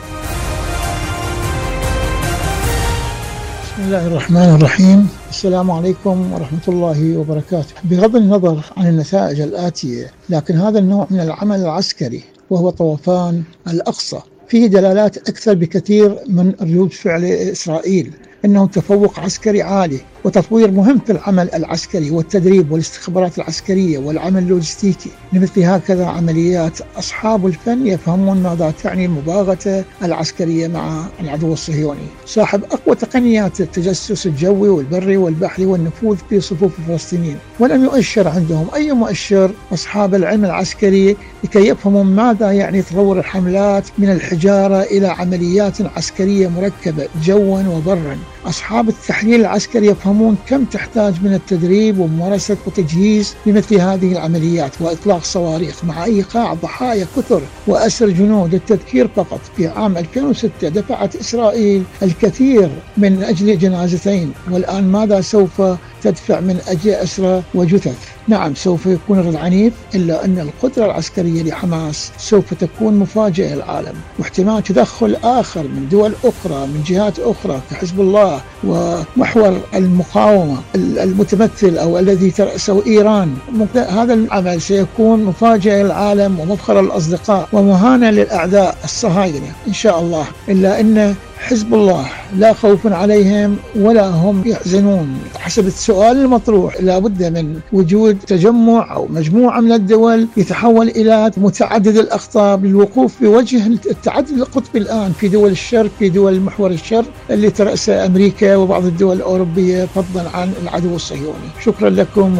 بسم الله الرحمن الرحيم. السلام عليكم ورحمة الله وبركاته. بغض النظر عن النتائج الآتية، لكن هذا النوع من العمل العسكري وهو طوفان الأقصى فيه دلالات أكثر بكثير من ردود فعل إسرائيل، إنه تفوق عسكري عالي وتطوير مهم في العمل العسكري والتدريب والاستخبارات العسكرية والعمل اللوجستيكي. لمثل هكذا عمليات أصحاب الفن يفهمون ماذا تعني المباغتة العسكرية مع العدو الصهيوني، صاحب أقوى تقنيات التجسس الجوي والبري والبحري والنفوذ في صفوف الفلسطينيين. ولم يؤشر عندهم أي مؤشر أصحاب العلم العسكري لكي يفهموا ماذا يعني تطور الحملات من الحجارة إلى عمليات عسكرية مركبة جوا وبرا. أصحاب التحليل العسكري يفهمون كم تحتاج من التدريب وممارسة وتجهيز لمثل هذه العمليات وإطلاق صواريخ مع إيقاع ضحايا كثر وأسر جنود. التذكير فقط في عام ألفين وستة دفعت إسرائيل الكثير من أجل جنازتين، والآن ماذا سوف تدفع من أجل أسرى وجثث؟ نعم سوف يكون رد عنيف، إلا أن القدرة العسكرية لحماس سوف تكون مفاجئة للعالم، واحتمال تدخل آخر من دول أخرى من جهات أخرى كحزب الله ومحور المقاومة المتمثل أو الذي ترأسه إيران. هذا العمل سيكون مفاجئة للعالم ومفخر الأصدقاء ومهانة للأعداء الصهاينة إن شاء الله. إلا أن حزب الله لا خوف عليهم ولا هم يحزنون. حسب السؤال المطروح لابد من وجود تجمع أو مجموعة من الدول يتحول إلى متعدد الأقطاب للوقوف بوجه التعدد القطبي الآن في دول الشرق، في دول محور الشرق اللي ترأسها أمريكا وبعض الدول الأوروبية فضلا عن العدو الصهيوني. شكرا لكم.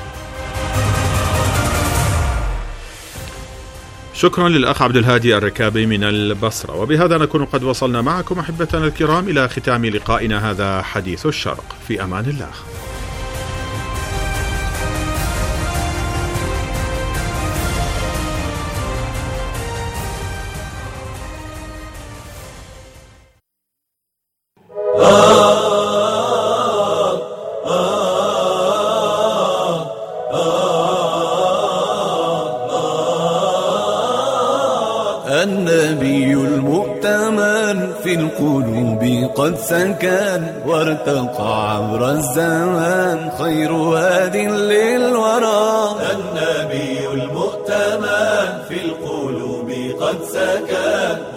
شكرا للأخ عبد الهادي الركابي من البصرة. وبهذا نكون قد وصلنا معكم أحبتنا الكرام إلى ختام لقائنا هذا حديث الشرق. في أمان الله. النبي المؤتمن في القلوب قد سكن وارتقى عبر الزمان خير هاد للورى. النبي المؤتمن في القلوب قد سكن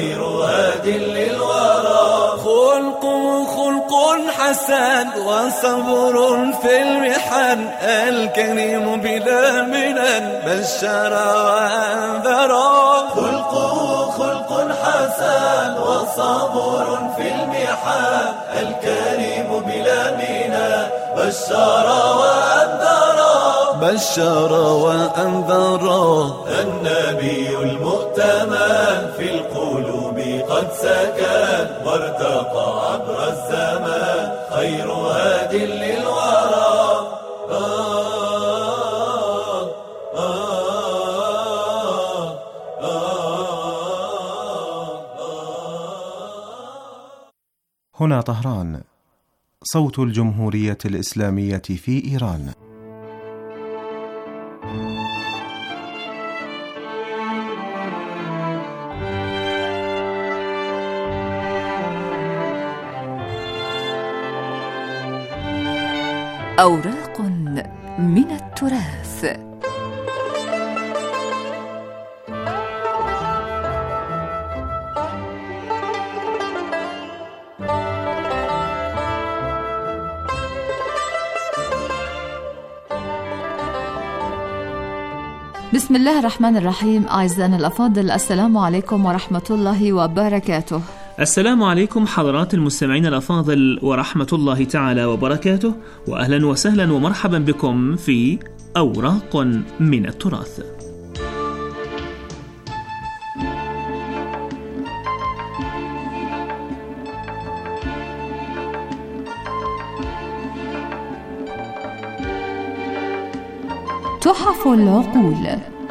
خير هاد للورى. خلقه خلق حسن وصبر في المحن، الكريم بلا منن بشر وأنذر. خلقه خلق حسن وصبر في المحن، الكريم بلا منن بشر وأنذر. بشر وأنذر. النبي المؤتمن في القلوب قد سكن، وارتقى عبر الزمان خير هاد للورى. آه آه آه هنا طهران، صوت الجمهورية الإسلامية في إيران. أوراق من التراث. بسم الله الرحمن الرحيم. أعزائنا الأفاضل، السلام عليكم ورحمة الله وبركاته. السلام عليكم حضرات المستمعين الأفاضل ورحمة الله تعالى وبركاته، وأهلا وسهلا ومرحبا بكم في أوراق من التراث. تحف العقول.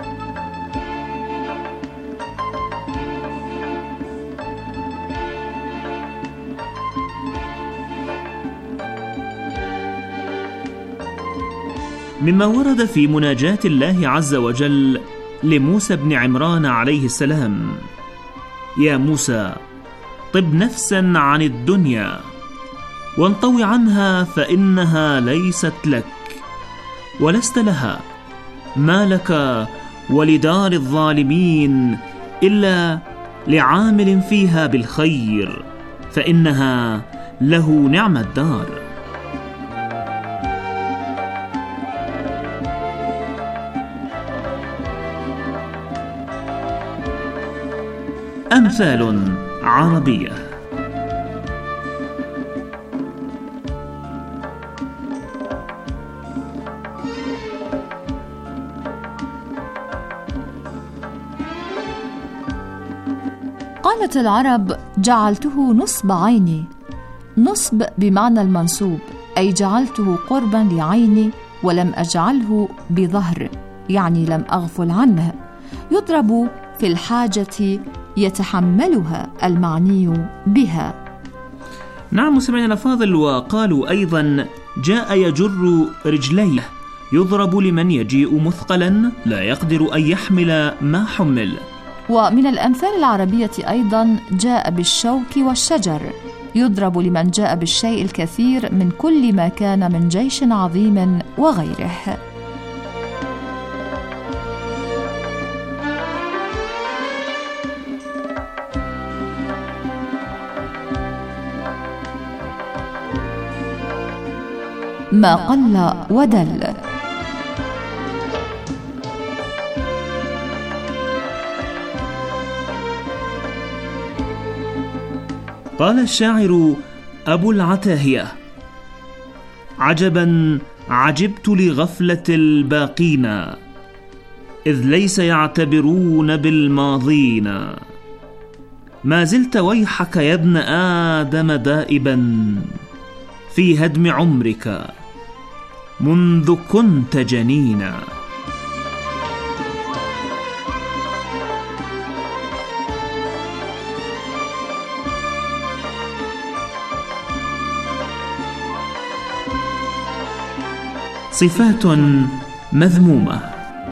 مما ورد في مناجاة الله عز وجل لموسى بن عمران عليه السلام: يا موسى، طب نفسا عن الدنيا وانطوي عنها، فإنها ليست لك ولست لها، ما لك ولدار الظالمين إلا لعامل فيها بالخير، فإنها له نعم الدار. أمثال عربية. قالت العرب: جعلته نصب عيني. نصب بمعنى المنصوب، أي جعلته قربا لعيني ولم أجعله بظهر، يعني لم أغفل عنه. يضرب في الحاجة يتحملها المعني بها. نعم مستمعينا الأفاضل، وقالوا أيضا: جاء يجر رجليه، يضرب لمن يجيء مثقلا لا يقدر أن يحمل ما حمل. ومن الأمثال العربية أيضا: جاء بالشوك والشجر، يضرب لمن جاء بالشيء الكثير من كل ما كان من جيش عظيم وغيره. ما قل ودل. قال الشاعر أبو العتاهية: عجبا عجبت لغفلة الباقين، إذ ليس يعتبرون بالماضين. ما زلت ويحك يا ابن آدم دائبا في هدم عمرك منذ كنت جنينا. صفات مذمومة.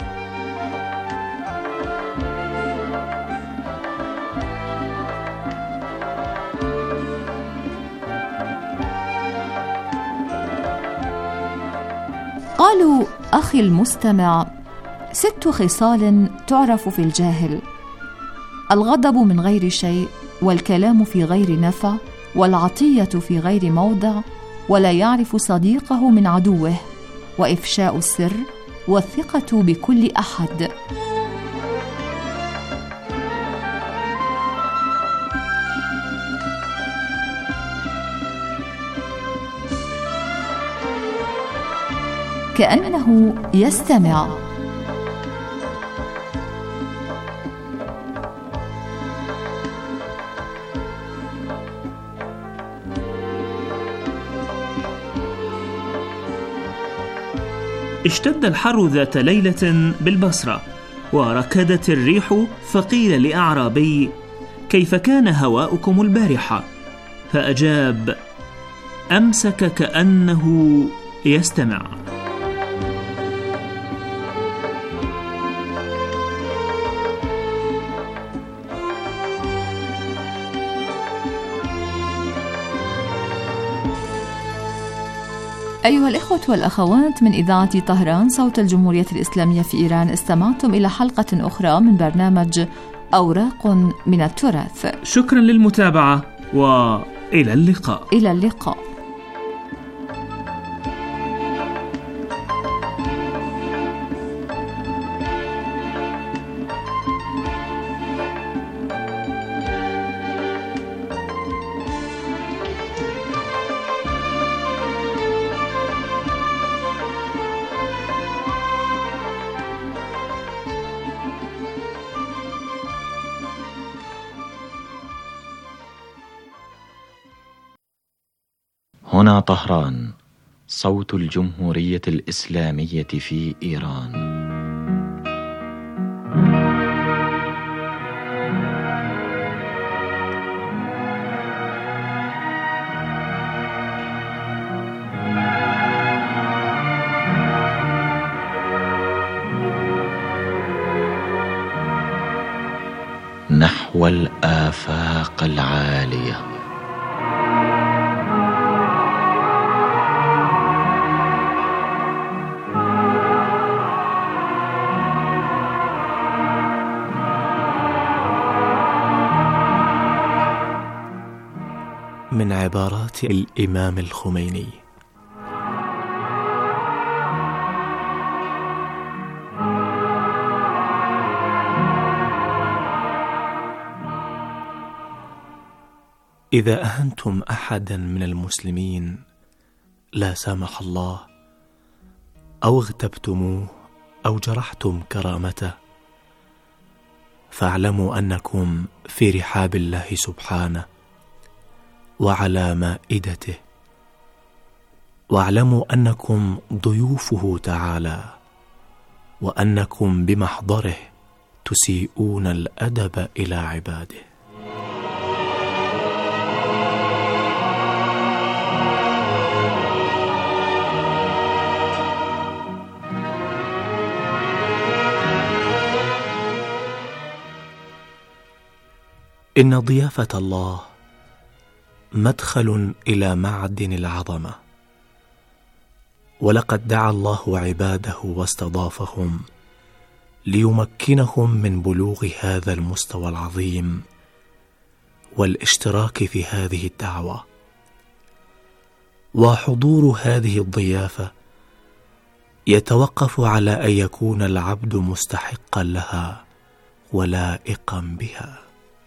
قالوا: أخي المستمع، ست خصال تعرف في الجاهل: الغضب من غير شيء، والكلام في غير نفع، والعطية في غير موضع، ولا يعرف صديقه من عدوه، وإفشاء السر، والثقة بكل أحد. كأنه يستمع. اشتد الحر ذات ليلة بالبصرة، وركدت الريح، فقيل لأعرابي: كيف كان هواؤكم البارحة؟ فأجاب: أمسك كأنه يستمع. أيها الإخوة والأخوات من إذاعة طهران صوت الجمهورية الإسلامية في إيران، استمعتم إلى حلقة أخرى من برنامج أوراق من التراث. شكرا للمتابعة وإلى اللقاء. إلى اللقاء. هنا طهران صوت الجمهورية الإسلامية في إيران. نحو الآفاق العالية. من عبارات الإمام الخميني: إذا أهنتم أحدا من المسلمين لا سامح الله، أو اغتبتموه أو جرحتم كرامته، فاعلموا أنكم في رحاب الله سبحانه وعلى مائدته، واعلموا أنكم ضيوفه تعالى، وأنكم بمحضره تسيئون الأدب إلى عباده. إن ضيافة الله مدخل إلى معدن العظمة، ولقد دعا الله عباده واستضافهم ليمكنهم من بلوغ هذا المستوى العظيم والاشتراك في هذه الدعوة. وحضور هذه الضيافة يتوقف على أن يكون العبد مستحقا لها ولائقا بها.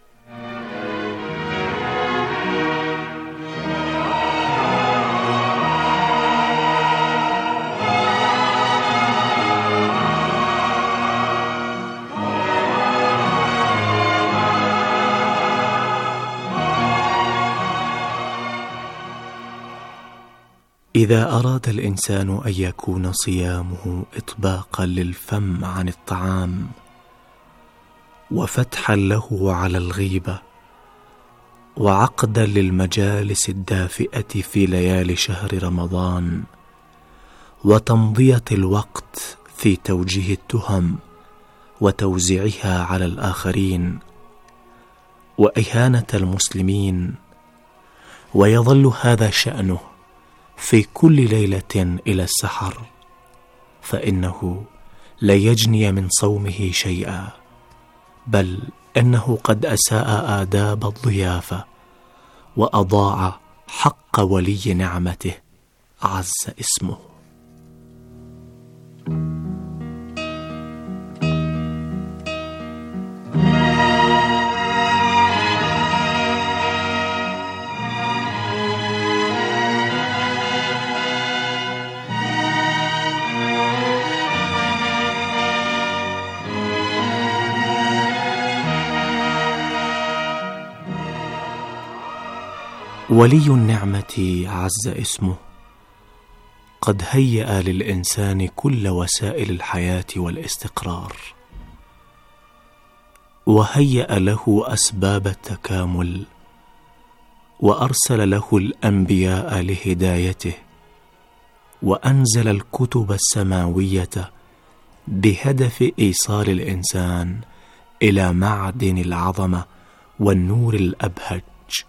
إذا أراد الإنسان أن يكون صيامه إطباقا للفم عن الطعام، وفتحا له على الغيبة، وعقدا للمجالس الدافئة في ليالي شهر رمضان، وتمضية الوقت في توجيه التهم وتوزيعها على الآخرين، وإهانة المسلمين، ويظل هذا شأنه في كل ليلة إلى السحر، فإنه لا يجني من صومه شيئا، بل إنه قد أساء آداب الضيافة وأضاع حق ولي نعمته عز اسمه. ولي النعمة عز اسمه قد هيأ للإنسان كل وسائل الحياة والاستقرار، وهيأ له أسباب التكامل، وأرسل له الأنبياء لهدايته، وأنزل الكتب السماوية بهدف إيصال الإنسان إلى معدن العظمة والنور الأبهج،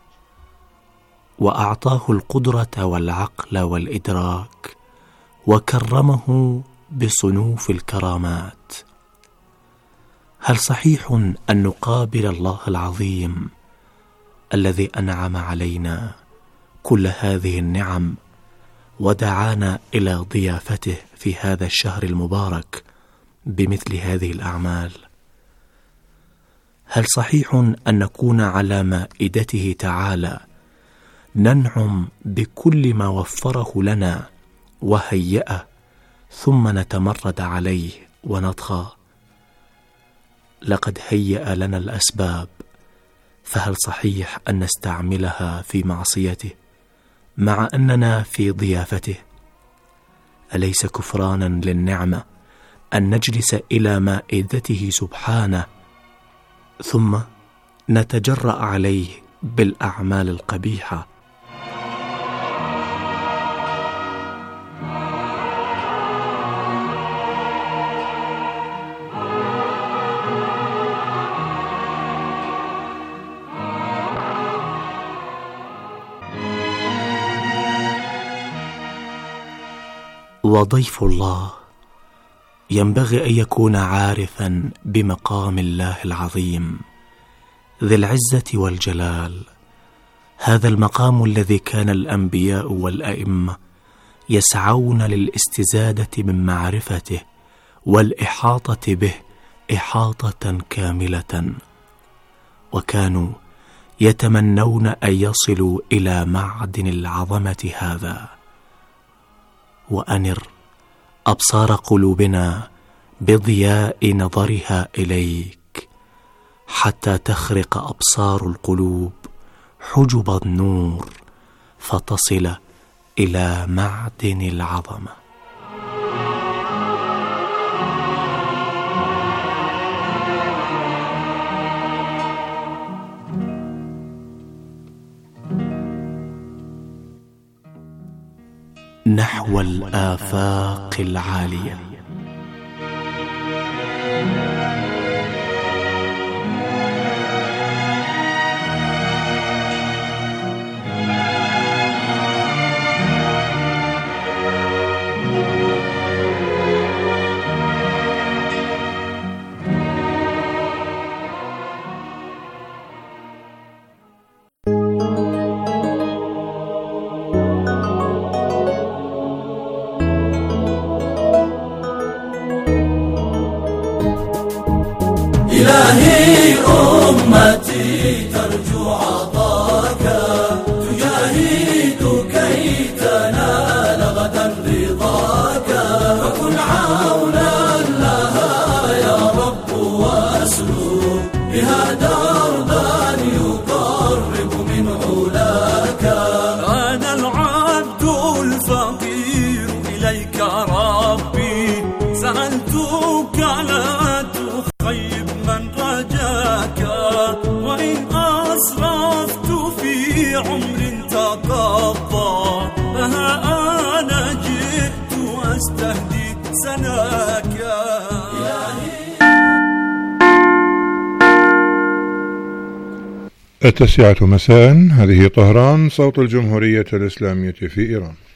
وأعطاه القدرة والعقل والإدراك، وكرمه بصنوف الكرامات. هل صحيح أن نقابل الله العظيم الذي أنعم علينا كل هذه النعم ودعانا إلى ضيافته في هذا الشهر المبارك بمثل هذه الأعمال؟ هل صحيح أن نكون على مائدته تعالى ننعم بكل ما وفره لنا وهيأه، ثم نتمرد عليه ونطغى؟ لقد هيأ لنا الأسباب، فهل صحيح أن نستعملها في معصيته مع أننا في ضيافته؟ أليس كفرانا للنعمة أن نجلس إلى مائدته سبحانه ثم نتجرأ عليه بالأعمال القبيحة؟ وضيف الله ينبغي أن يكون عارفا بمقام الله العظيم ذي العزة والجلال، هذا المقام الذي كان الأنبياء والأئمة يسعون للاستزادة من معرفته والإحاطة به إحاطة كاملة، وكانوا يتمنون أن يصلوا إلى معدن العظمة هذا. وأنر أبصار قلوبنا بضياء نظرها إليك حتى تخرق أبصار القلوب حجب النور فتصل إلى معدن العظمة. نحو الآفاق العالية. إلهي أمتي ترجو عطاك، تجاهد كي تنال غدا رضاك، فكن عونا لها يا رب واسلو بها دربا يقرب من علاك. أنا العبد الفقير إليك ربي، سألتك لا تخيب من رجاك، وإن أسرفت في عمر تقضى، فها أنا جئت أستهدي سناك. التاسعة مساء، هذه طهران، صوت الجمهورية الإسلامية في إيران.